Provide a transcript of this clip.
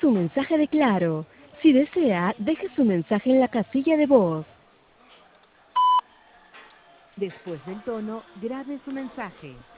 su mensaje de Claro. Si desea, deje su mensaje en la casilla de voz. Después del tono, grabe su mensaje.